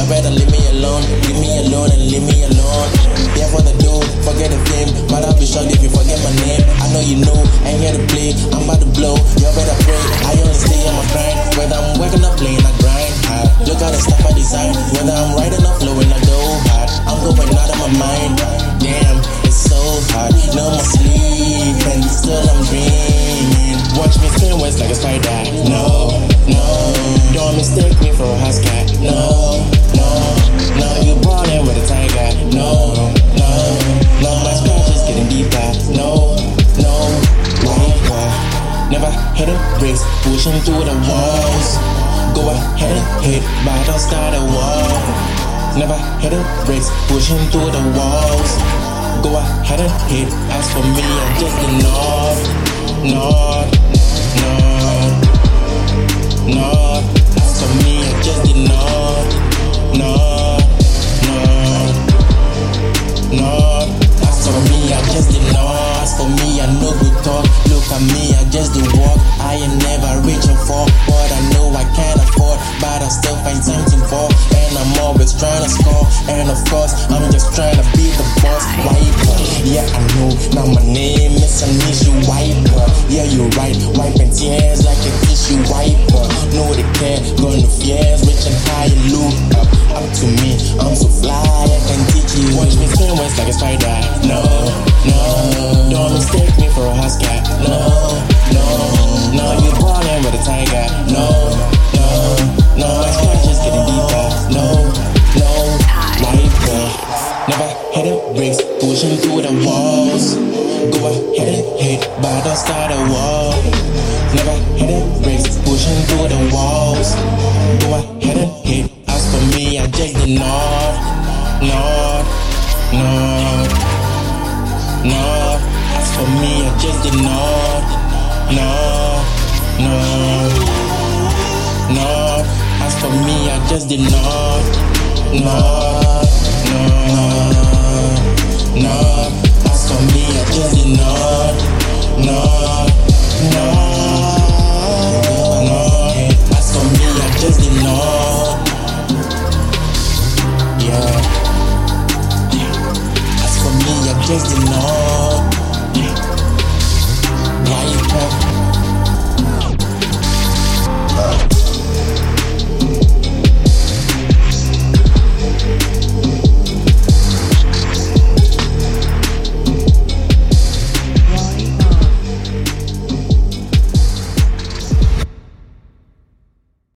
better leave me alone and leave me alone. Yeah, for the dough, forget the fame, but I'll be shocked if you forget my name. I know you know, I ain't here to play, I'm about to blow. You better pray, I only stay on my grind. Whether I'm working or playing, I grind hard. Look at the stuff I design. Whether I'm writing or flowing, I go hard. I'm going out of my mind. Damn, it's so hard. No more sleep and still I'm dreaming. Watch me spin west like a spider. No, no, don't mistake me for a house cat. No, no, no, you ballin' with a tiger. No, no, no, my scratch is getting deeper. No, no, wiper. Never hit the bricks, pushing through the walls. Go ahead and hit, but don't start a war. Never hit the bricks, pushing through the walls. Go ahead and hit. As for me, I just the north, north, north, north. As for me, I just the north, north, north, north. As for me, I just the north. As for me, I know good talk. Look at me, I just the walk. I ain't never reaching for what I know I can't afford, but I still find something for. And I'm always trying to score. And of course, I'm just trying to be the boss. Wiper, yeah, I know. Now my name is an issue. Wiper, yeah, you're right. Wiping tears like a tissue. Wiper, know they care. Going to fears, rich and high, and look up. Up to me, I'm so fly, I can teach you. Watch me spin west like a spider. No, no, don't mistake me for a house cat. No, no, no, you ballin' with a tiger. No, no, no, my scratch is getting deeper. No, no, wiper. Never hit the bricks, pushing through the walls. Go ahead and hit, but don't start a war. Never hit the bricks, pushing through the walls. Go ahead and hit. As for me, I just the north, north, north, north. As for me, I just the north, north, north, north. As for me, I just the north, north, north, north. As for me, I just the north, north, north.